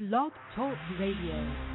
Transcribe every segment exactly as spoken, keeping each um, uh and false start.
Blog Talk Radio.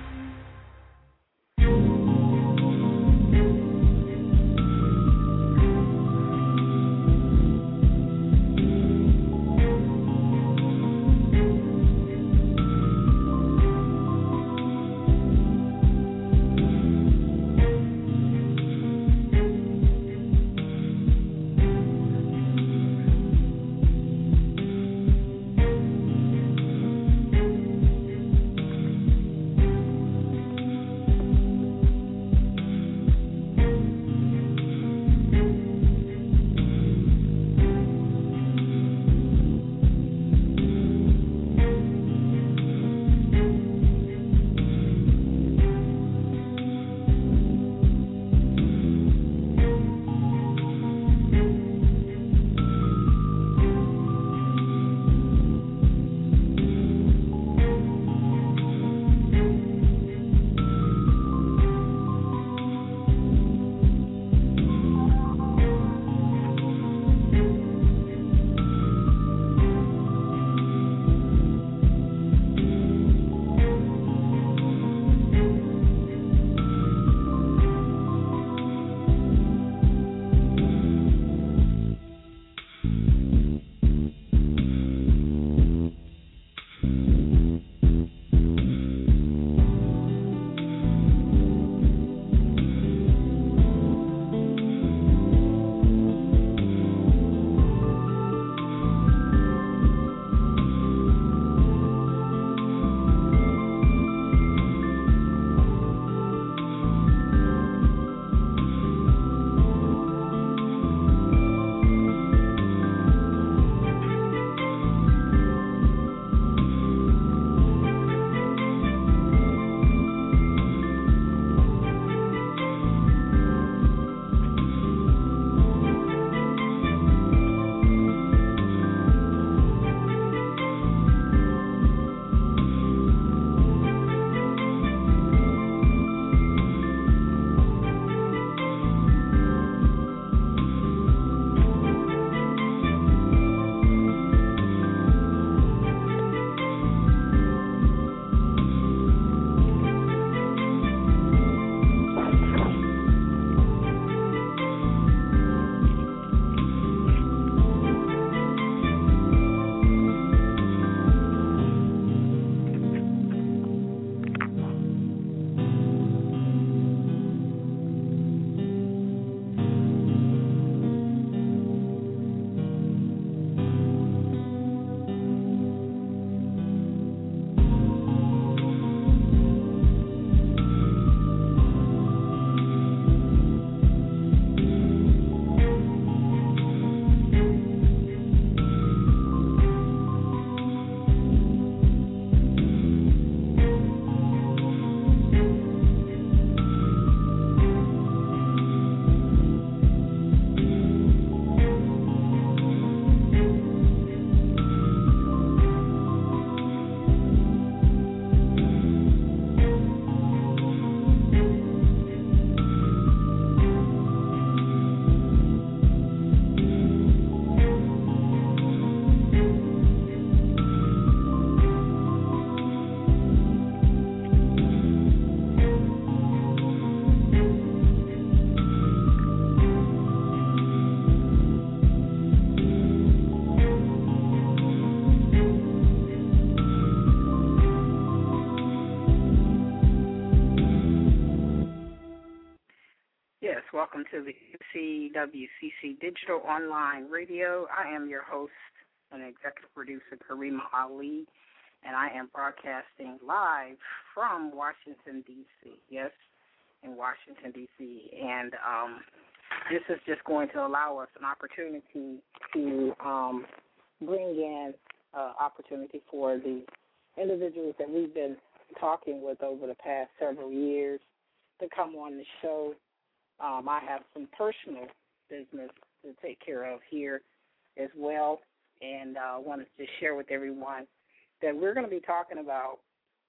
Welcome to the C W C C Digital Online Radio. I am your host and executive producer, Karima Ali, and I am broadcasting live from Washington, D C Yes, in Washington, D C And um, this is just going to allow us an opportunity to um, bring in uh, opportunity for the individuals that we've been talking with over the past several years to come on the show. Um, I have some personal business to take care of here as well, and I uh, wanted to share with everyone that we're going to be talking about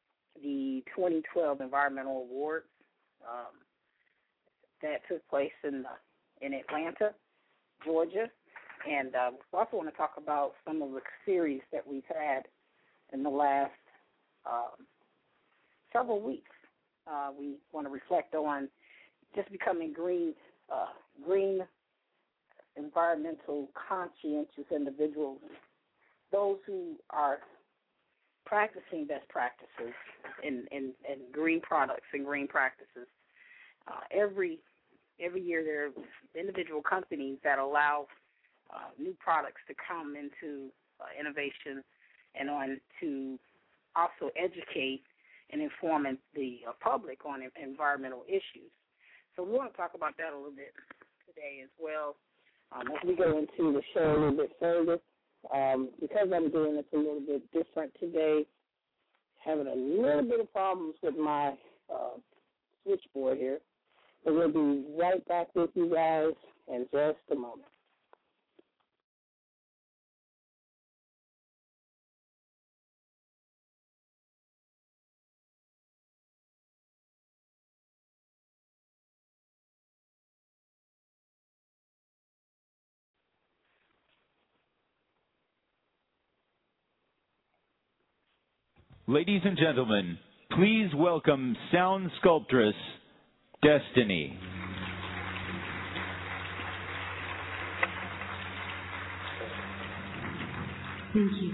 the twenty twelve Environmental Awards um, that took place in the, in Atlanta, Georgia, and uh, we also want to talk about some of the series that we've had in the last um, several weeks. Uh, we want to reflect on just becoming green, uh, green, environmental conscientious individuals, those who are practicing best practices in, in, in green products and green practices. Uh, every every year there are individual companies that allow uh, new products to come into uh, innovation and on to also educate and inform the uh, public on environmental issues. So we want to talk about that a little bit today as well. Um, as we go into the show a little bit further, um, because I'm doing this a little bit different today, having a little bit of problems with my uh, switchboard here. But we'll be right back with you guys in just a moment. Ladies and gentlemen, please welcome sound sculptress Destiny. Thank you.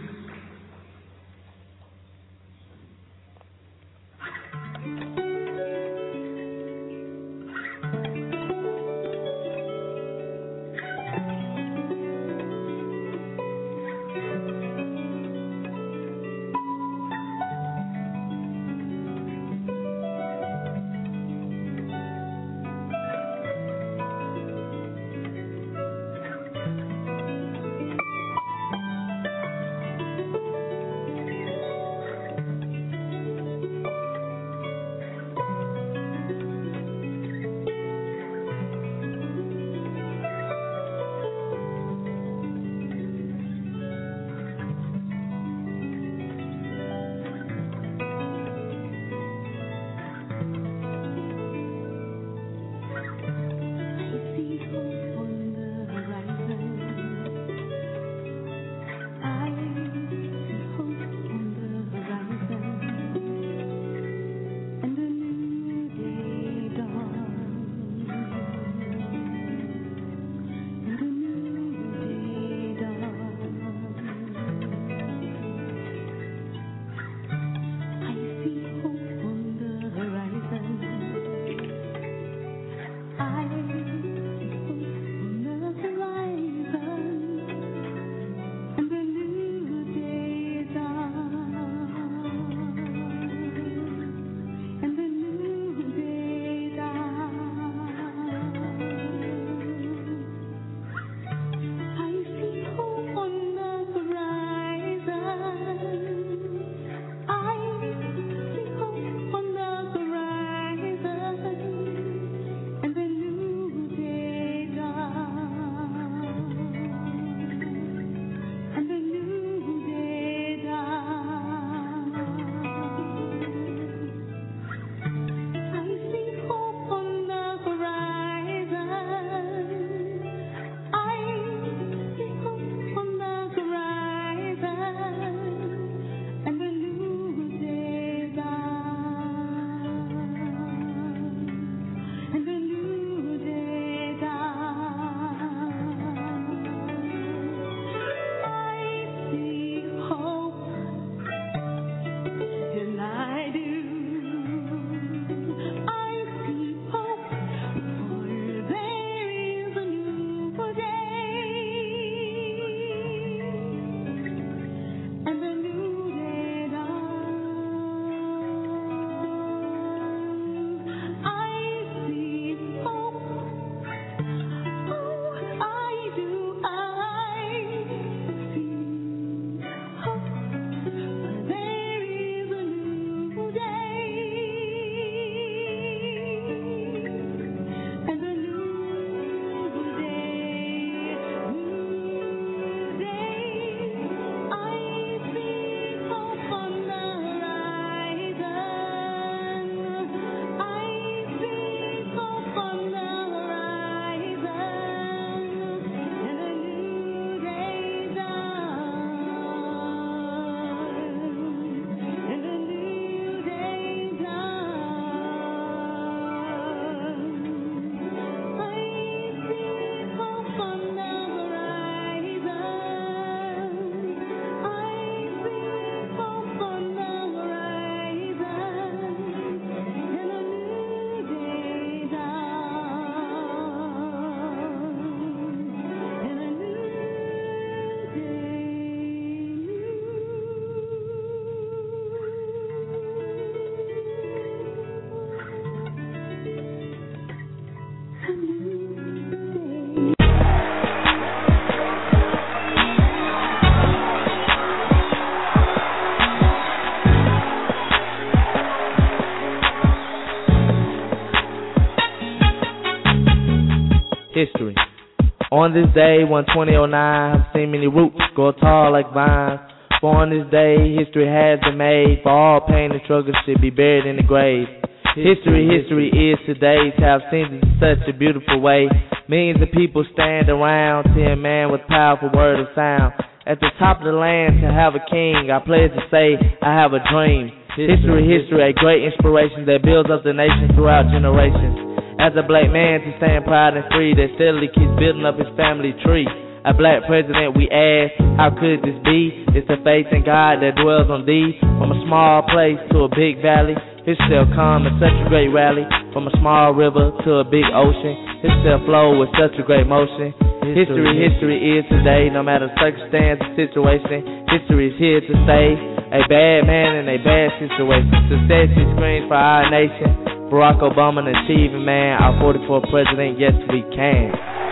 history. On this day, one twenty oh nine, I've seen many roots grow tall like vines. For on this day, history has been made. For all pain and struggle should be buried in the grave. History, history is today. To have seen it in such a beautiful way. Millions of people stand around to a man with powerful word of sound. At the top of the land to have a king, I pledge to say I have a dream. History, history, a great inspiration that builds up the nation throughout generations. As a black man to stand proud and free that steadily keeps building up his family tree. A black president, we ask, how could this be? It's the faith in God that dwells on thee. From a small place to a big valley, it shall come in such a great rally. From a small river to a big ocean, it shall flow with such a great motion. History, history is today, no matter circumstance or situation. History is here to stay. A bad man in a bad situation. Success is screams for our nation. Barack Obama, an achieving man, our forty-fourth president, yes we can.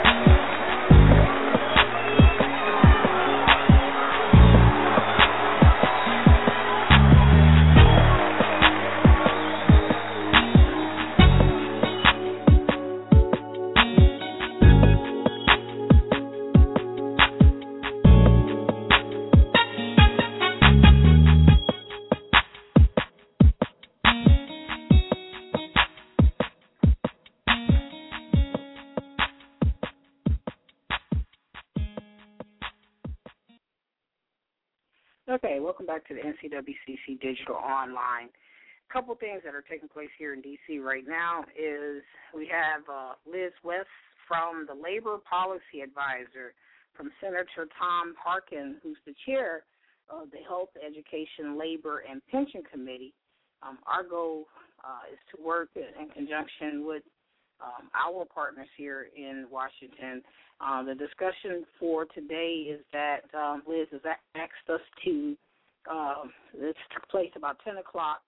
Okay, welcome back to the N C W C C Digital Online. A couple things that are taking place here in D C right now is we have uh, Liz West from the Labor Policy Advisor from Senator Tom Harkin, who's the chair of the Health, Education, Labor, and Pension Committee. Um, our goal uh, is to work in conjunction with um, our partners here in Washington. Uh, the discussion for today is that um, Liz has asked us to, uh, this took place about ten o'clock.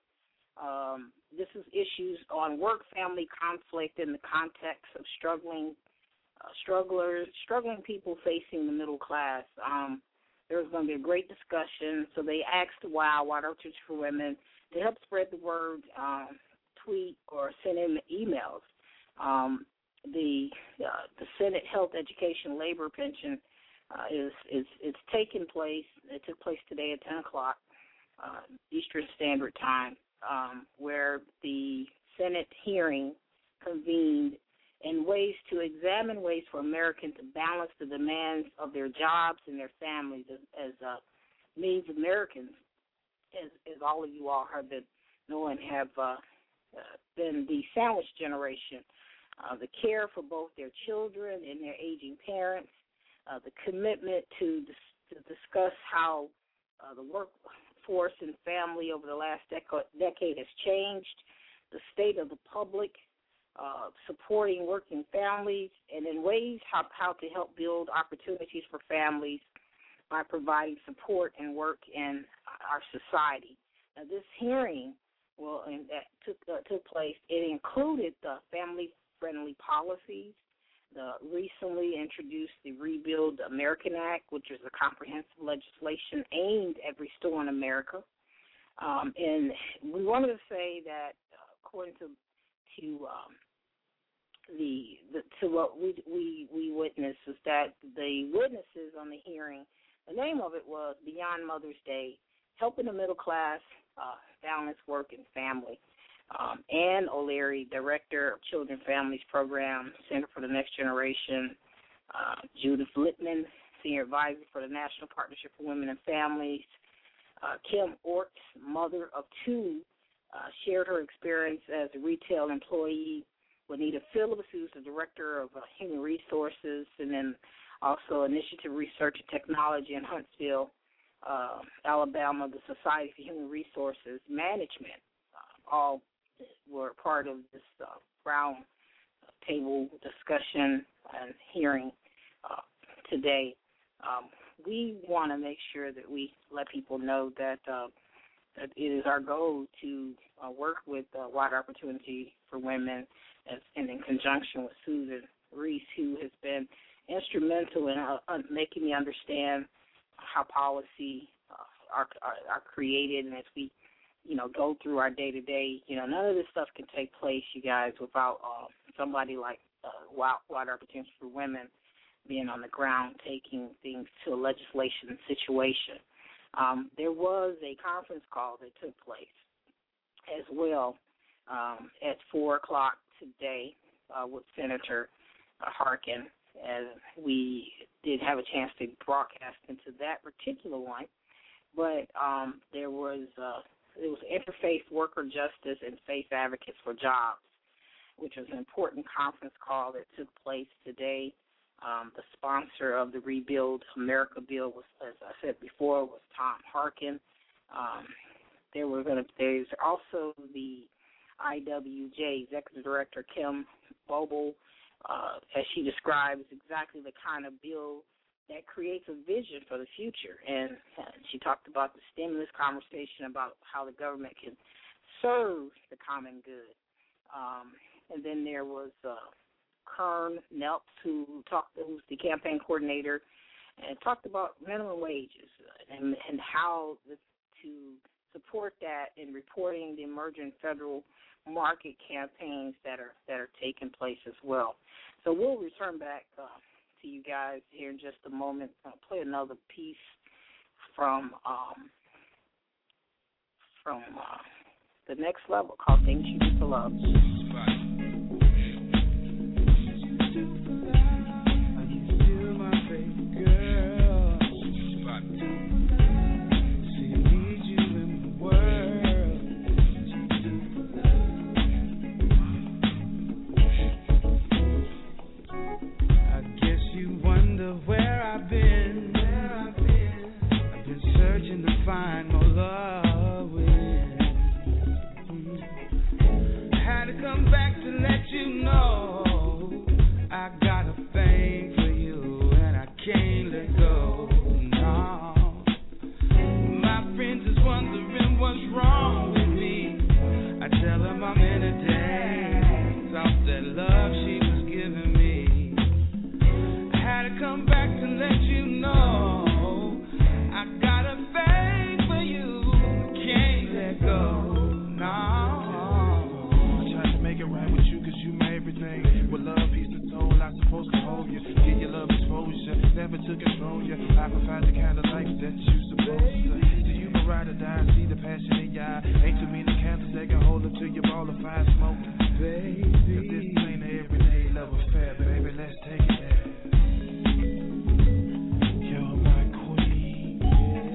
Um, this is issues on work-family conflict in the context of struggling uh, strugglers, struggling people facing the middle class. Um, there's going to be a great discussion, so they asked WOW, White Outreach for Women, to help spread the word, um, tweet or send in emails. Um, the uh, the Senate Health, Education, Labor, Pension uh, is is it's taking place. It took place today at ten o'clock uh, Eastern Standard Time, um, where the Senate hearing convened in ways to examine ways for Americans to balance the demands of their jobs and their families as, as uh, means Americans, as, as all of you all have been knowing, have uh, uh, been the sandwich generation. Uh, the care for both their children and their aging parents, uh, the commitment to, dis- to discuss how uh, the workforce and family over the last dec- decade has changed, the state of the public, uh, supporting working families, and in ways how, how to help build opportunities for families by providing support and work in our society. Now, this hearing well, and that took, uh, took place, it included the family friendly policies, the recently introduced the Rebuild American Act, which is a comprehensive legislation aimed at restoring America. Um, and we wanted to say that, uh, according to to um, the, the to what we we we witnessed, is that the witnesses on the hearing, the name of it was Beyond Mother's Day: Helping the Middle Class uh, Balance Work and Family. Um, Ann O'Leary, Director of Children Families Program, Center for the Next Generation. Uh, Judith Littman, Senior Advisor for the National Partnership for Women and Families. Uh, Kim Orts, mother of two, uh, shared her experience as a retail employee. Juanita Phillips, who's the Director of uh, Human Resources, and then also Initiative Research and Technology in Huntsville, uh, Alabama, the Society for Human Resources Management. Uh, all were part of this uh, round table discussion and hearing uh, today. Um, we want to make sure that we let people know that, uh, that it is our goal to uh, work with uh, Wide Opportunity for Women as, and in conjunction with Susan Reese, who has been instrumental in uh, uh, making me understand how policy uh, are, are, are created, and as we you know, go through our day-to-day, you know, none of this stuff can take place, you guys, without uh, somebody like uh, wide, wide opportunities for women being on the ground, taking things to a legislation situation. Um, there was a conference call that took place as well um, at four o'clock today uh, with Senator uh, Harkin, as we did have a chance to broadcast into that particular one. But um, there was uh, it was Interfaith Worker Justice and Faith Advocates for Jobs, which was an important conference call that took place today. Um, the sponsor of the Rebuild America bill was, as I said before, was Tom Harkin. Um, there were going to. There's also the I W J Executive Director Kim Boble, uh, as she describes exactly the kind of bill that creates a vision for the future. And uh, she talked about the stimulus conversation about how the government can serve the common good. Um, and then there was uh, Kern Nelps, who talked, who's the campaign coordinator, and talked about minimum wages and, and how the, to support that in reporting the emerging federal market campaigns that are that are taking place as well. So we'll return back uh, to you guys here in just a moment. I'll play another piece from um, from uh, the next level called "Things You Do for Love." Find more love with. Mm-hmm. Had to come back to let you know I got a thing for you and I can't let go. No, my friends is wondering what's wrong with me. I tell them I'm in a daze off that love she was giving me. I had to come back to let you know I got a thing. Go, no. I tried to make it right with you, cause you made everything. With love, peace, and soul, I'm supposed to hold you. Get your love exposure, never to control you. I provide the kind of life that you supposed to. See you can ride or die, see the passion in your eye. Ain't too many candles that can hold up to your ball of fire smoking. Baby, cause this ain't an everyday love affair, baby, let's take it there. You're my queen.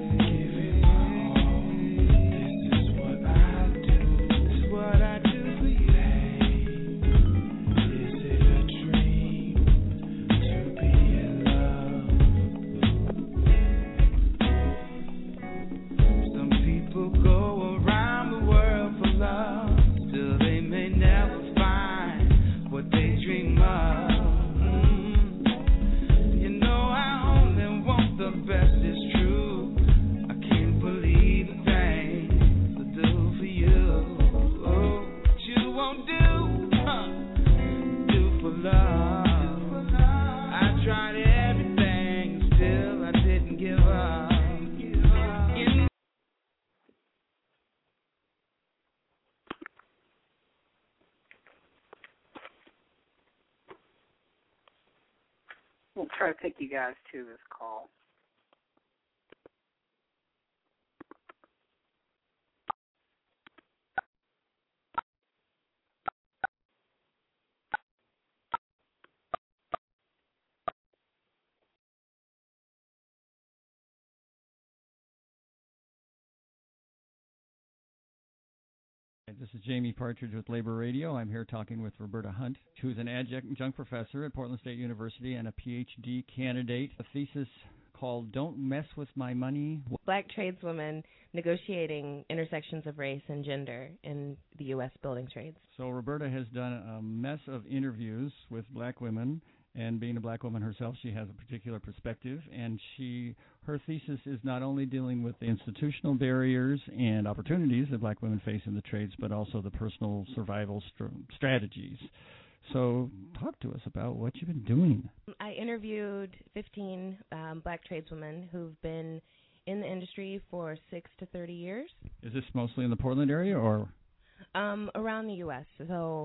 We'll try to take you guys to this call. This is Jamie Partridge with Labor Radio. I'm here talking with Roberta Hunt, who's an adjunct professor at Portland State University and a P H D candidate. A thesis called Don't Mess With My Money. Black tradeswomen negotiating intersections of race and gender in the U S building trades. So Roberta has done a mess of interviews with black women, and being a black woman herself, she has a particular perspective, and she her thesis is not only dealing with the institutional barriers and opportunities that black women face in the trades, but also the personal survival st- strategies. So talk to us about what you've been doing. I interviewed fifteen um, black tradeswomen who've been in the industry for six to thirty years. Is this mostly in the Portland area or? Um, around the U S So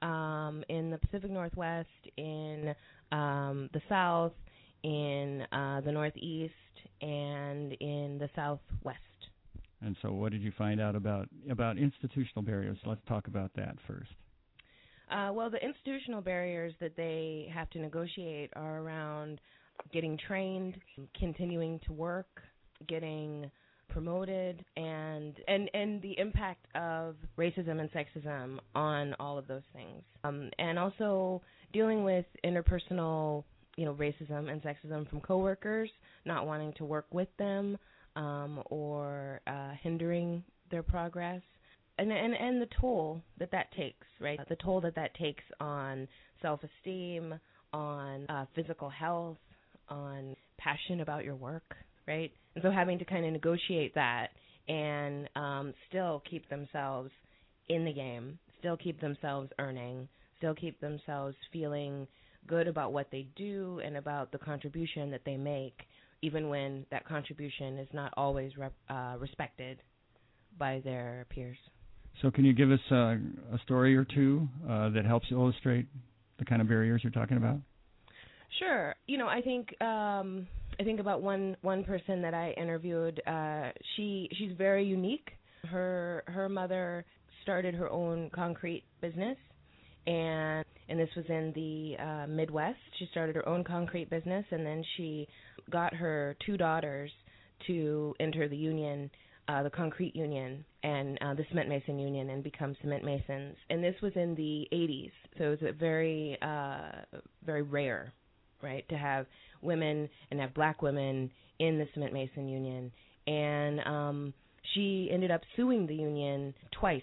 um, in the Pacific Northwest, in um, the South, in uh, the Northeast, and in the Southwest. And so what did you find out about about institutional barriers? Let's talk about that first. Uh, well, the institutional barriers that they have to negotiate are around getting trained, continuing to work, getting promoted, and and, and the impact of racism and sexism on all of those things. Um, and also dealing with interpersonal, you know, racism and sexism from coworkers, not wanting to work with them, um, or uh, hindering their progress. And, and and the toll that that takes, right? The toll that that takes on self-esteem, on uh, physical health, on passion about your work, right? And so having to kind of negotiate that and um, still keep themselves in the game, still keep themselves earning, still keep themselves feeling good about what they do and about the contribution that they make, even when that contribution is not always rep- uh, respected by their peers. So can you give us uh, a story or two uh, that helps illustrate the kind of barriers you're talking about? Sure. You know, I think um, I think about one one person that I interviewed. Uh, she she's very unique. Her her mother started her own concrete business, and and this was in the uh, Midwest. She started her own concrete business, and then she got her two daughters to enter the union. Uh, the concrete union and uh, the cement mason union, and become cement masons. And this was in the eighties, so it was a very, uh, very rare, right, to have women and have black women in the cement mason union. And um, she ended up suing the union twice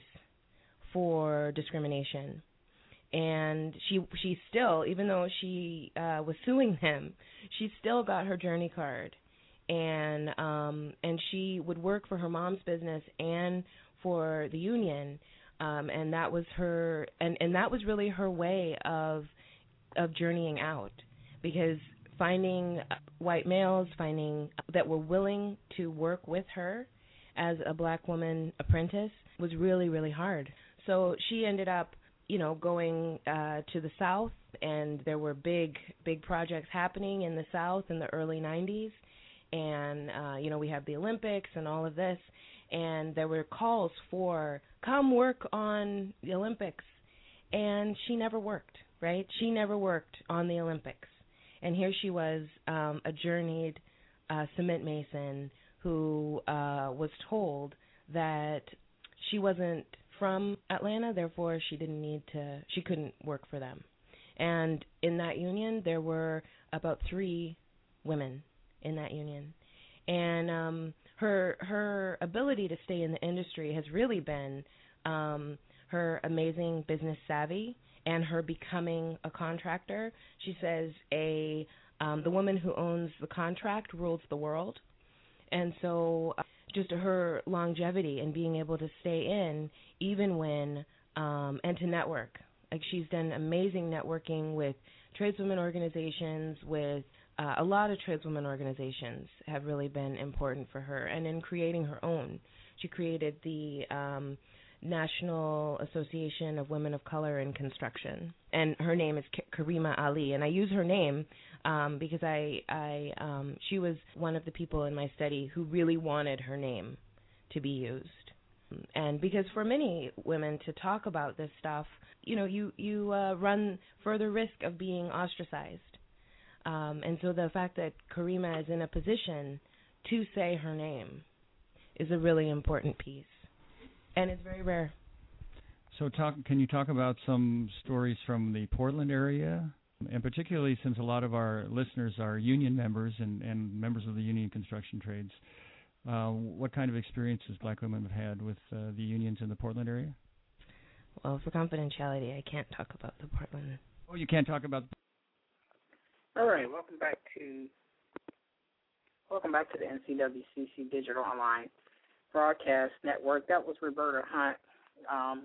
for discrimination. And she she still, even though she uh, was suing them, she still got her journey card. And um, and she would work for her mom's business and for the union, um, and that was her, and, and that was really her way of of journeying out, because finding white males, finding that were willing to work with her as a black woman apprentice was really, really hard. So she ended up, you know, going uh, to the South, and there were big, big projects happening in the South in the early nineties. And, uh, you know, we have the Olympics and all of this, and there were calls for, come work on the Olympics. And she never worked, right? She never worked on the Olympics. And here she was, um, a journeyed uh, cement mason who uh, was told that she wasn't from Atlanta, therefore she didn't need to, she couldn't work for them. And in that union, there were about three women in that union, and um, her her ability to stay in the industry has really been um, her amazing business savvy and her becoming a contractor. She says a um, the woman who owns the contract rules the world, and so uh, just her longevity and being able to stay in even when um, and to network. Like, she's done amazing networking with tradeswomen organizations, with Uh, a lot of tradeswomen organizations have really been important for her, and in creating her own. She created the um, National Association of Women of Color in Construction, and her name is K- Karima Ali, and I use her name um, because I, I um, she was one of the people in my study who really wanted her name to be used. And because for many women to talk about this stuff, you know, you, you uh, run further risk of being ostracized. Um, and so the fact that Karima is in a position to say her name is a really important piece, and it's very rare. So talk, can you talk about some stories from the Portland area, and particularly since a lot of our listeners are union members and, and members of the union construction trades, uh, what kind of experiences black women have had with uh, the unions in the Portland area? Well, for confidentiality, I can't talk about the Portland. Oh, you can't talk about. All right, welcome back to welcome back to the N C W C C Digital Online Broadcast Network. That was Roberta Hunt, um,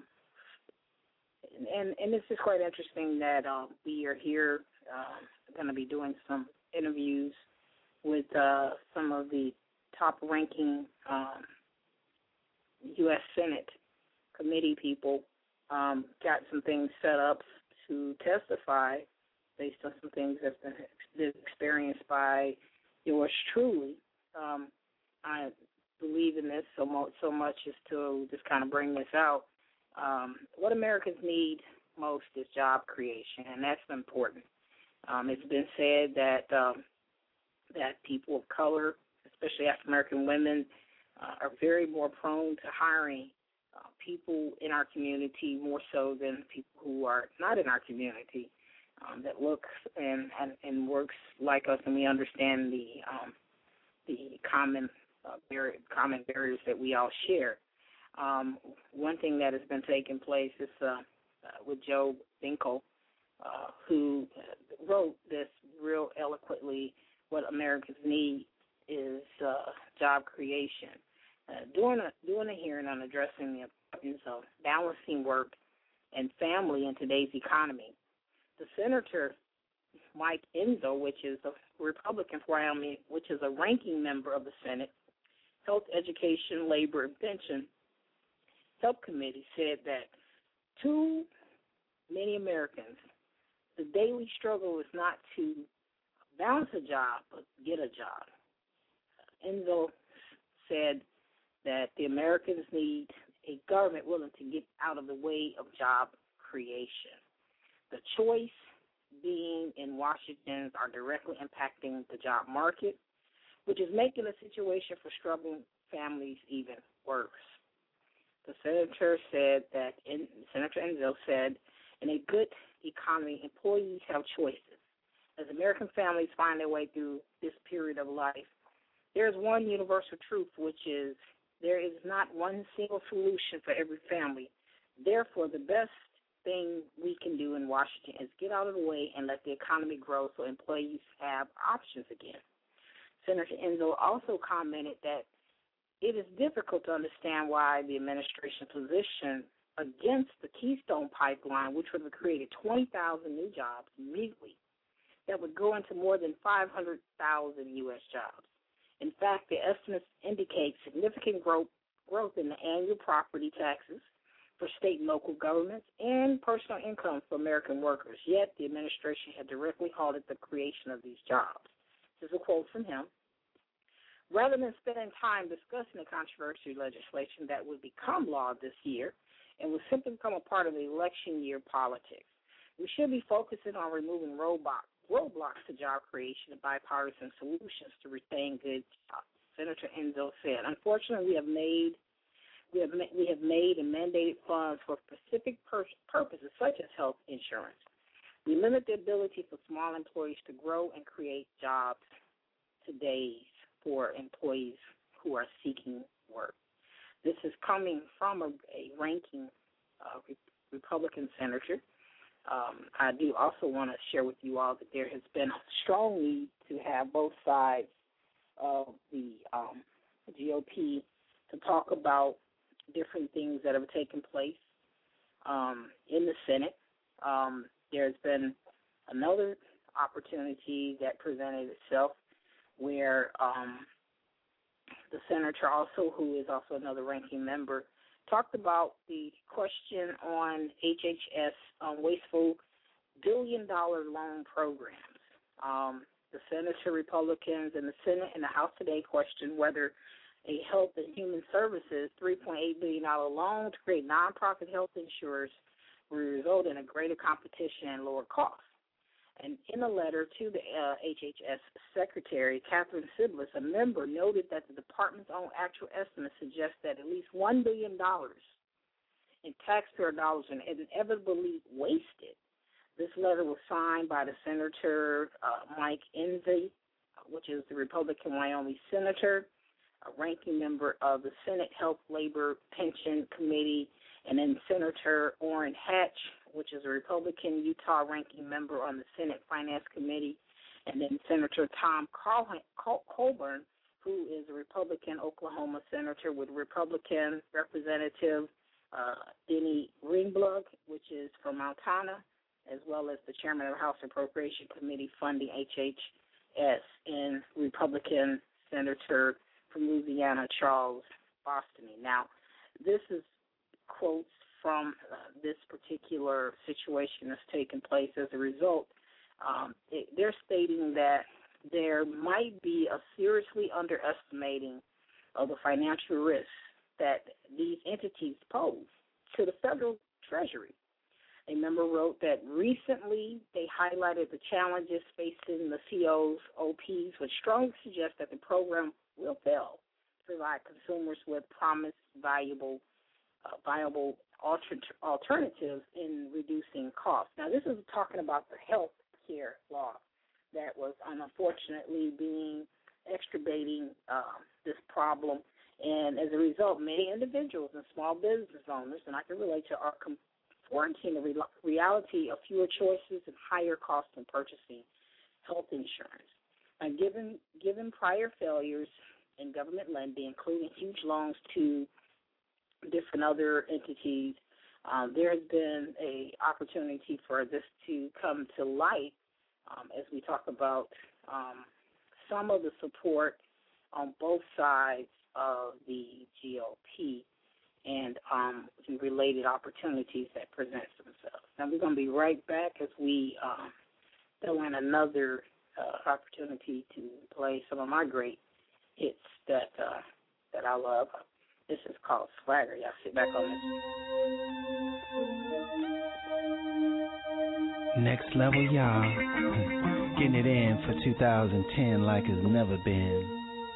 and and it's just quite interesting that um, we are here uh, going to be doing some interviews with uh, some of the top-ranking um, U S Senate committee people um, got some things set up to testify based on some things that's been experienced by yours truly. Um, I believe in this so much, so much as to just kind of bring this out. Um, what Americans need most is job creation, and that's important. Um, it's been said that um, that people of color, especially African American women, uh, are very more prone to hiring uh, people in our community more so than people who are not in our community, um, that looks and, and, and works like us, and we understand the um, the common uh, bar- common barriers that we all share. Um, one thing that has been taking place is uh, uh, with Joe Binkle, uh, who wrote this real eloquently. What Americans need is uh, job creation. Uh, doing a doing a hearing on addressing the importance of balancing work and family in today's economy, the Senator Mike Enzo, which is a Republican from Wyoming, which is a ranking member of the Senate Health, Education, Labor, and Pension Subcommittee, said that too many Americans, the daily struggle is not to balance a job, but get a job. Enzo said that the Americans need a government willing to get out of the way of job creation. The choice being in Washington are directly impacting the job market, which is making the situation for struggling families even worse. The senator said that, in, Senator Enzo said, in a good economy, employees have choices. As American families find their way through this period of life, there is one universal truth, which is there is not one single solution for every family. Therefore, the best thing we can do in Washington is get out of the way and let the economy grow so employees have options again. Senator Enzo also commented that it is difficult to understand why the administration's position against the Keystone Pipeline, which would have created twenty thousand new jobs immediately, that would go into more than five hundred thousand U S jobs. In fact, the estimates indicate significant growth, growth in the annual property taxes for state and local governments and personal income for American workers. Yet the administration had directly halted the creation of these jobs. This is a quote from him. Rather than spending time discussing the controversial legislation that would become law this year and would simply become a part of the election year politics, we should be focusing on removing roadblocks, roadblocks to job creation and bipartisan solutions to retain good jobs. Senator Enzo said, unfortunately, we have made we have ma- we have made and mandated funds for specific pur- purposes such as health insurance. We limit the ability for small employees to grow and create jobs today for employees who are seeking work. This is coming from a, a ranking uh, re- Republican senator. Um, I do also want to share with you all that there has been a strong need to have both sides of the um, G O P to talk about different things that have taken place um, in the Senate. Um, there's been another opportunity that presented itself where um, the senator also, who is also another ranking member, talked about the question on H H S um, wasteful billion-dollar loan programs. Um, the senator, Republicans, in the Senate and the House today questioned whether a Health and Human Services three point eight billion dollars loan to create nonprofit health insurers will result in a greater competition and lower costs. And in a letter to the uh, H H S Secretary, Catherine Siblis, a member, noted that the department's own actual estimates suggest that at least one billion dollars in taxpayer dollars are inevitably wasted. This letter was signed by the Senator uh, Mike Enzi, which is the Republican Wyoming senator, a ranking member of the Senate Health, Labor, Pension Committee, and then Senator Orrin Hatch, which is a Republican Utah ranking member on the Senate Finance Committee, and then Senator Tom Colburn, who is a Republican Oklahoma senator with Republican Representative uh, Denny Ringblug, which is from Montana, as well as the chairman of the House Appropriation Committee funding H H S, and Republican Senator from Louisiana, Charles Bostany. Now, this is quotes from uh, this particular situation that's taken place as a result, um, it, they're stating that there might be a seriously underestimating of the financial risks that these entities pose to the federal Treasury. A member wrote that recently they highlighted the challenges facing the C O's O Ps, which strongly suggest that the program will fail to provide consumers with promised valuable, uh, viable alter- alternatives in reducing costs. Now, this is talking about the health care law that was unfortunately being exturbating uh, this problem. And as a result, many individuals and small business owners, and I can relate to, are confronting the re- reality of fewer choices and higher costs in purchasing health insurance. And given given prior failures in government lending, including huge loans to different other entities, um, there has been a opportunity for this to come to light um, as we talk about um, some of the support on both sides of the G O P and um, related opportunities that present themselves. Now, we're going to be right back as we um, throw in another uh, opportunity to play some of my great hits that uh, that I love. This is called Swagger. Y'all sit back on this. Next level, y'all. Getting it in for two thousand ten like it's never been.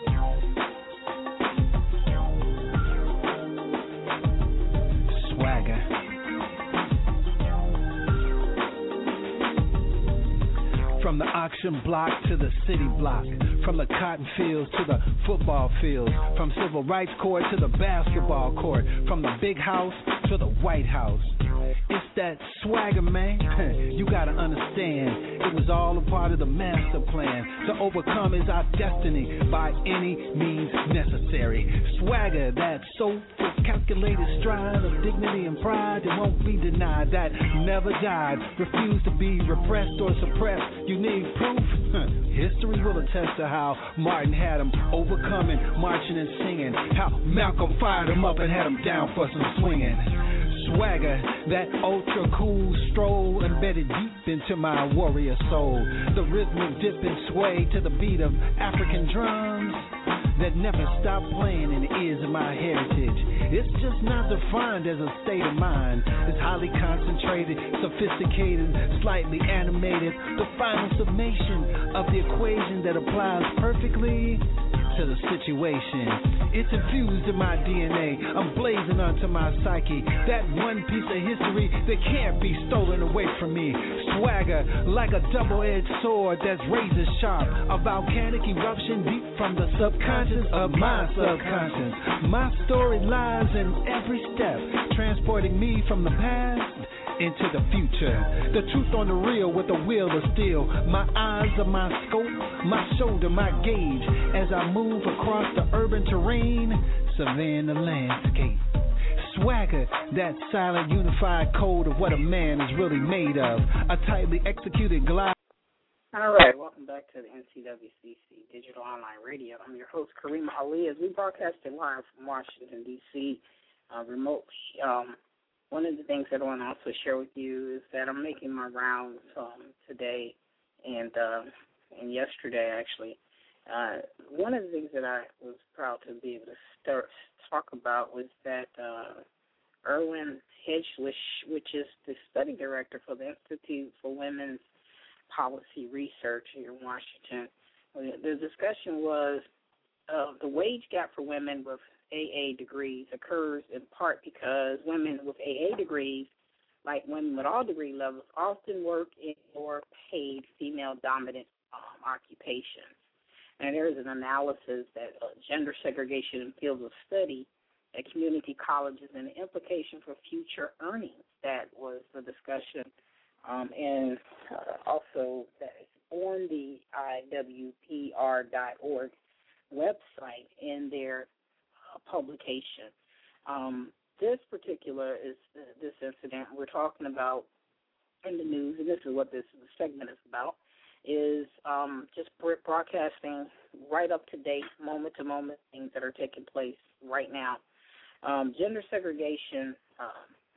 From the auction block to the city block, from the cotton fields to the football fields, from civil rights court to the basketball court, from the big house to the White House. It's that swagger, man. You gotta understand, it was all a part of the master plan. To overcome is our destiny by any means necessary. Swagger, that soulful, calculated stride of dignity and pride that won't be denied, that never died, refused to be repressed or suppressed. You need proof? History will attest to how Martin had him overcoming, marching and singing, how Malcolm fired him up and had him down for some swinging. Swagger, that ultra cool stroll embedded deep into my warrior soul. The rhythmic dip and sway to the beat of African drums that never stop playing in the ears of my heritage. It's just not defined as a state of mind. It's highly concentrated, sophisticated, slightly animated. The final summation of the equation that applies perfectly to the situation. It's infused in my D N A. I'm blazing onto my psyche. That one piece of history that can't be stolen away from me. Swagger, like a double-edged sword that's razor sharp. A volcanic eruption deep from the subconscious of my subconscious. My story lies in every step, transporting me from the past into the future. The truth on the real with a wheel of steel. My eyes are my scope, my shoulder, my gauge. As I move across the urban terrain, surveying the landscape. Swagger, that silent unified code of what a man is really made of. A tightly executed glide. All right, welcome back to the N C W C C Digital Online Radio. I'm your host, Karima Ali, as we broadcasted live from Washington, D C, uh, remote. Um, one of the things that I want to also share with you is that I'm making my rounds um, today and uh, and yesterday, actually. Uh, one of the things that I was proud to be able to start, talk about was that uh, Erwin Hedgewisch, which is the study director for the Institute for Women's Policy Research here in Washington, the discussion was uh, the wage gap for women with A A degrees occurs in part because women with A A degrees, like women with all degree levels, often work in more paid female-dominant um, occupations. And there is an analysis that uh, gender segregation in fields of study at community colleges and the implication for future earnings. That was the discussion. Um, and uh, also that is on the I W P R dot org website in their uh, publication. Um, this particular is uh, this incident we're talking about in the news, and this is what this segment is about, is um, just broadcasting right up to date, moment to moment things that are taking place right now. Um, gender segregation uh,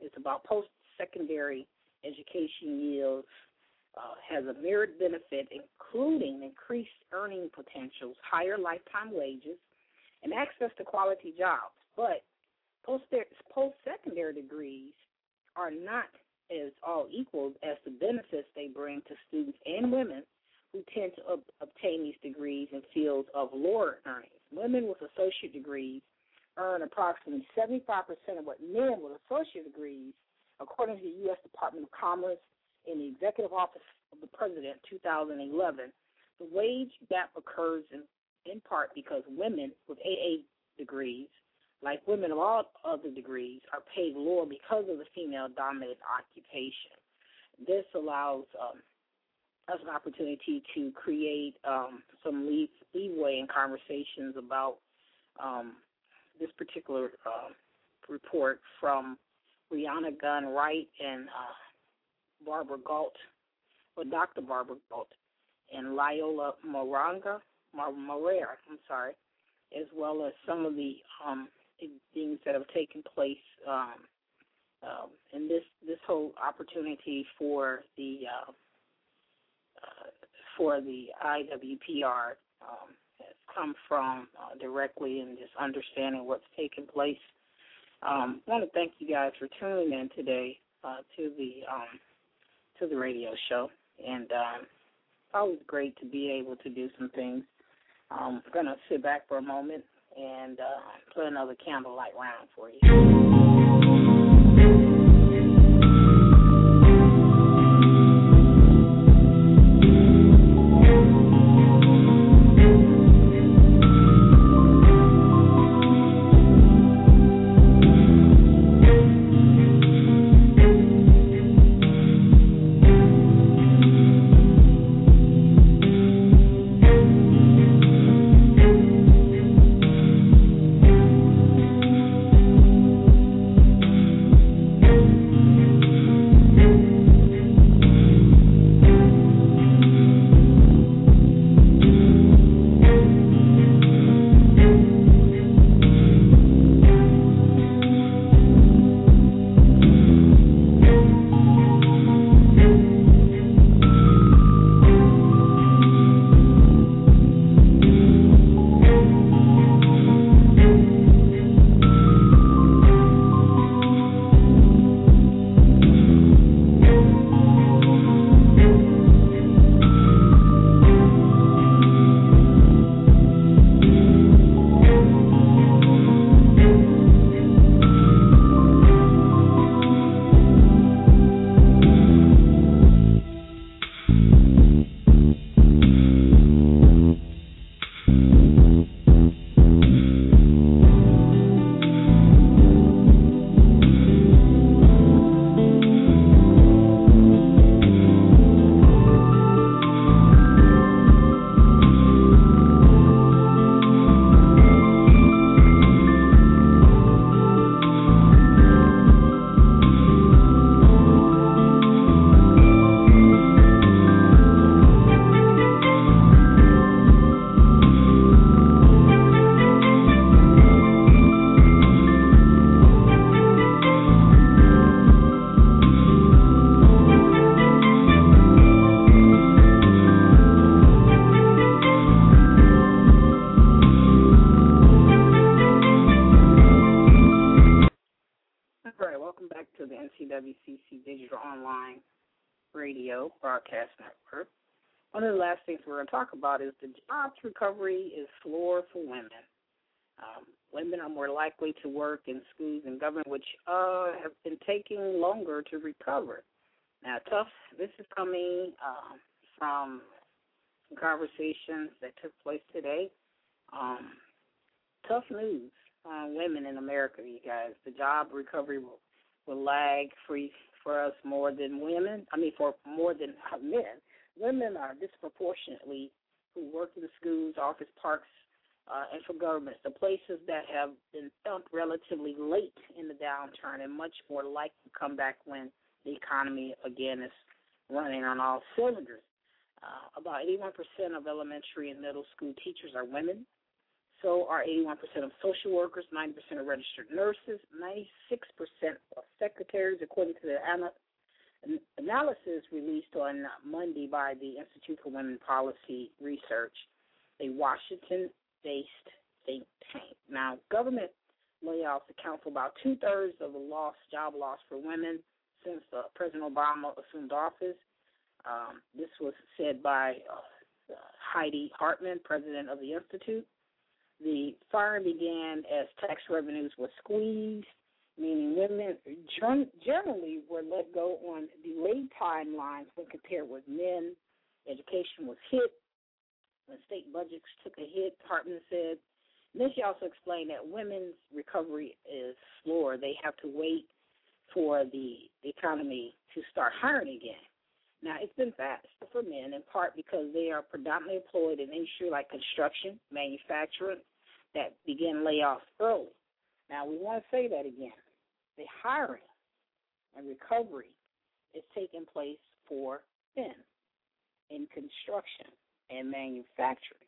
It's about post-secondary education yields, uh, has a myriad benefit, including increased earning potentials, higher lifetime wages, and access to quality jobs. But post- post-secondary degrees are not as all equal as the benefits they bring to students and women who tend to ob- obtain these degrees in fields of lower earnings. Women with associate degrees earn approximately seventy-five percent of what men with associate degrees, according to the U S Department of Commerce in the Executive Office of the President, two thousand eleven. The wage gap occurs in, in part because women with A A degrees, like women of all other degrees, are paid lower because of the female-dominated occupation. This allows um, us an opportunity to create um, some lead, leeway in conversations about um, this particular uh, report from Rihanna Gunn Wright and uh, Barbara Galt, or Doctor Barbara Galt, and Loyola Moranga, Morera, I'm sorry, as well as some of the um, things that have taken place um, um, in this this whole opportunity for the uh, uh, for the I W P R um, has come from uh, directly in just understanding what's taking place. Um, I want to thank you guys for tuning in today uh, to the um, to the radio show, and um, it's always great to be able to do some things. Um, I'm going to sit back for a moment and uh, play another candlelight round for you. W C C Digital Online Radio Broadcast Network. One of the last things we're going to talk about is the jobs recovery is slower for women. Um, women are more likely to work in schools and government, which uh, have been taking longer to recover. Now, tough. This is coming uh, from conversations that took place today. Um, tough news on women in America, you guys. The job recovery will, will lag for, for us more than women. I mean, for more than men. Women are disproportionately who work in schools, office parks, uh, and for governments, the places that have been thumped relatively late in the downturn and much more likely to come back when the economy, again, is running on all cylinders. Uh, about eighty-one percent of elementary and middle school teachers are women. So are eighty-one percent of social workers, ninety percent of registered nurses, ninety-six percent of secretaries, according to the ana- analysis released on Monday by the Institute for Women Policy Research, a Washington-based think tank. Now, government layoffs account for about two-thirds of the lost job loss for women since uh, President Obama assumed office. Um, this was said by uh, Heidi Hartman, president of the Institute. The firing began as tax revenues were squeezed, meaning women generally were let go on delayed timelines when compared with men. Education was hit when state budgets took a hit, Hartman said. And then she also explained that women's recovery is slower. They have to wait for the economy to start hiring again. Now, it's been fast for men, in part because they are predominantly employed in industry like construction, manufacturing, that begin layoffs early. Now, we want to say that again. The hiring and recovery is taking place for men in construction and manufacturing.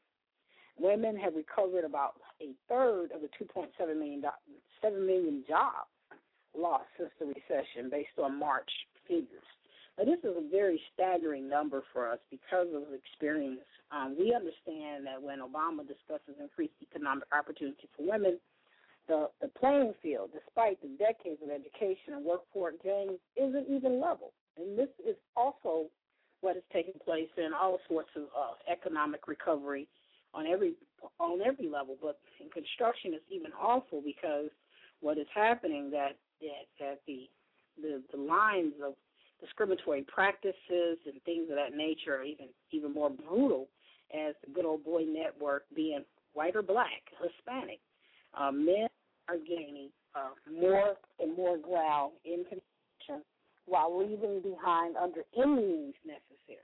Women have recovered about a third of the two point seven million, seven million jobs lost since the recession based on March figures. Now, this is a very staggering number for us because of the experience. Um, we understand that when Obama discusses increased economic opportunity for women, the, the playing field, despite the decades of education and workforce gains, isn't even level. And this is also what is taking place in all sorts of uh, economic recovery on every on every level. But in construction, it's even awful because what is happening that that, that the, the the lines of discriminatory practices and things of that nature are even even more brutal as the good old boy network being white or black, Hispanic. Uh, men are gaining uh, more and more ground in construction while leaving behind under any means necessary.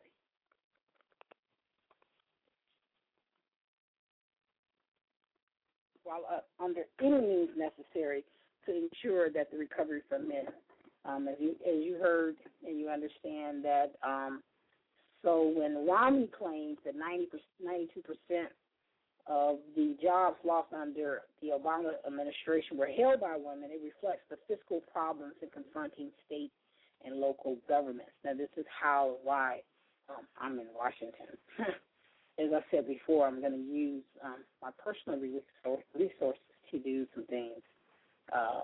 While uh, under any means necessary to ensure that the recovery for men. Um, as you as you heard and you understand that, um, so when Romney claims that ninety, ninety-two percent of the jobs lost under the Obama administration were held by women, it reflects the fiscal problems in confronting state and local governments. Now, this is how and why um, I'm in Washington. As I said before, I'm going to use um, my personal resources to do some things um,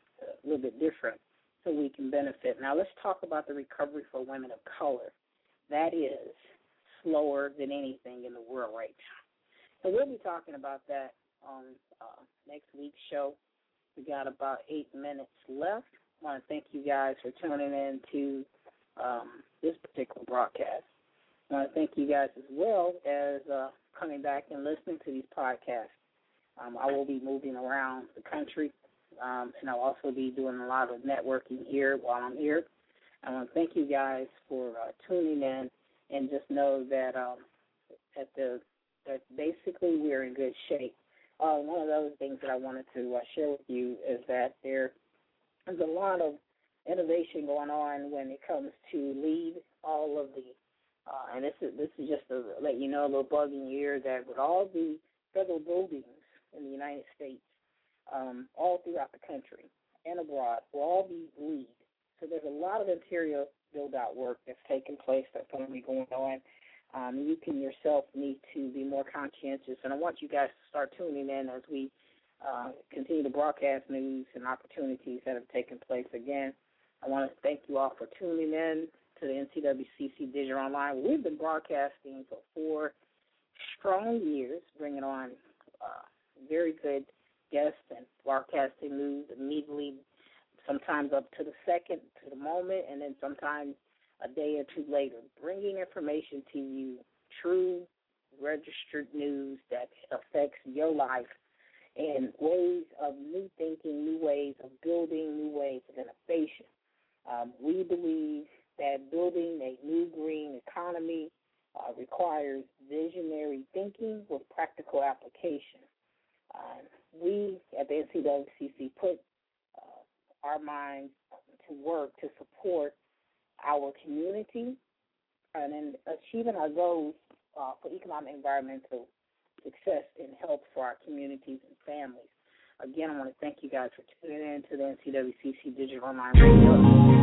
a little bit different so we can benefit. Now, let's talk about the recovery for women of color. That is slower than anything in the world right now. And we'll be talking about that on uh, next week's show. We got about eight minutes left. I want to thank you guys for tuning in to um, this particular broadcast. I want to thank you guys as well as uh, coming back and listening to these podcasts. Um, I will be moving around the country, um, and I'll also be doing a lot of networking here while I'm here. I want to thank you guys for uh, tuning in, and just know that um, at the that basically we're in good shape. Uh, one of those things that I wanted to uh, share with you is that there is a lot of innovation going on when it comes to lead all of the Uh, and this is this is just to let you know, a little bug in your ear, that with all the federal buildings in the United States, um, all throughout the country and abroad, will all be LEED. So there's a lot of interior build-out work that's taking place that's going to be going on. Um, you can yourself need to be more conscientious, and I want you guys to start tuning in as we uh, continue to broadcast news and opportunities that have taken place. Again, I want to thank you all for tuning in to the N C W C C Digital Online. We've been broadcasting for four strong years, bringing on uh, very good guests and broadcasting news immediately, sometimes up to the second, to the moment, and then sometimes a day or two later, bringing information to you, true registered news that affects your life in ways of new thinking, new ways of building, new ways of innovation. Um, we believe that building a new green economy uh, requires visionary thinking with practical application. Uh, we at the N C W C C put uh, our minds to work to support our community and in achieving our goals uh, for economic and environmental success and help for our communities and families. Again, I want to thank you guys for tuning in to the N C W C C Digital Online Radio.